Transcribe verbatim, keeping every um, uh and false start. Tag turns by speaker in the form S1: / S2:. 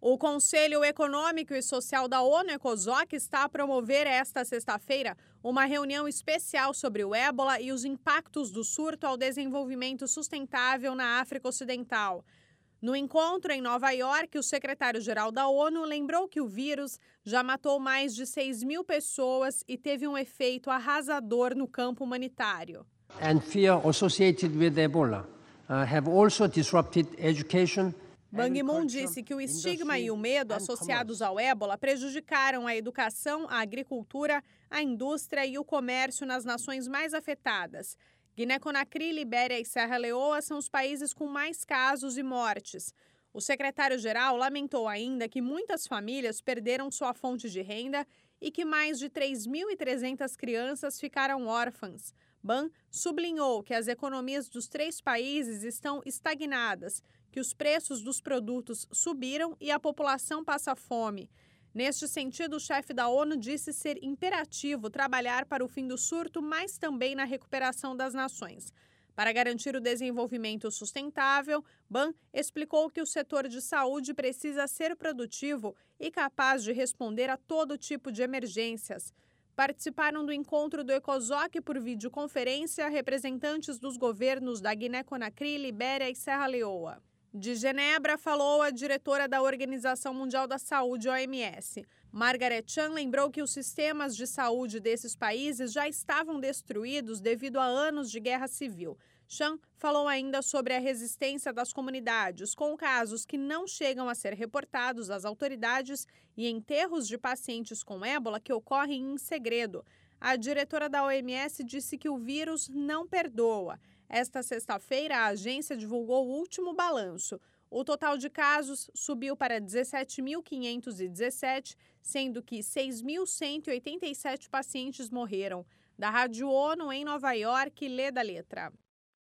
S1: O Conselho Econômico e Social da ONU, ECOSOC, está a promover esta sexta-feira uma reunião especial sobre o ébola e os impactos do surto ao desenvolvimento sustentável na África Ocidental. No encontro em Nova York, o secretário-geral da ONU lembrou que o vírus já matou mais de seis mil pessoas e teve um efeito arrasador no campo humanitário.
S2: And fear associated with Ebola uh, have also disrupted education.
S1: Ban Ki-moon disse que o estigma e o medo associados ao ébola prejudicaram a educação, a agricultura, a indústria e o comércio nas nações mais afetadas. Guiné-Conakry, Libéria e Serra Leoa são os países com mais casos e mortes. O secretário-geral lamentou ainda que muitas famílias perderam sua fonte de renda e que mais de três mil e trezentas crianças ficaram órfãs. Ban sublinhou que as economias dos três países estão estagnadas, que os preços dos produtos subiram e a população passa fome. Neste sentido, o chefe da ONU disse ser imperativo trabalhar para o fim do surto, mas também na recuperação das nações. Para garantir o desenvolvimento sustentável, Ban explicou que o setor de saúde precisa ser produtivo e capaz de responder a todo tipo de emergências. Participaram do encontro do ECOSOC por videoconferência representantes dos governos da Guiné-Conakry, Libéria e Serra Leoa. De Genebra, falou a diretora da Organização Mundial da Saúde, O M S. Margaret Chan lembrou que os sistemas de saúde desses países já estavam destruídos devido a anos de guerra civil. Chan falou ainda sobre a resistência das comunidades, com casos que não chegam a ser reportados às autoridades e enterros de pacientes com ébola que ocorrem em segredo. A diretora da O M S disse que o vírus não perdoa. Esta sexta-feira, a agência divulgou o último balanço. O total de casos subiu para dezessete mil quinhentos e dezessete, sendo que seis mil cento e oitenta e sete pacientes morreram. Da Rádio ONU em Nova York, Lê da Letra.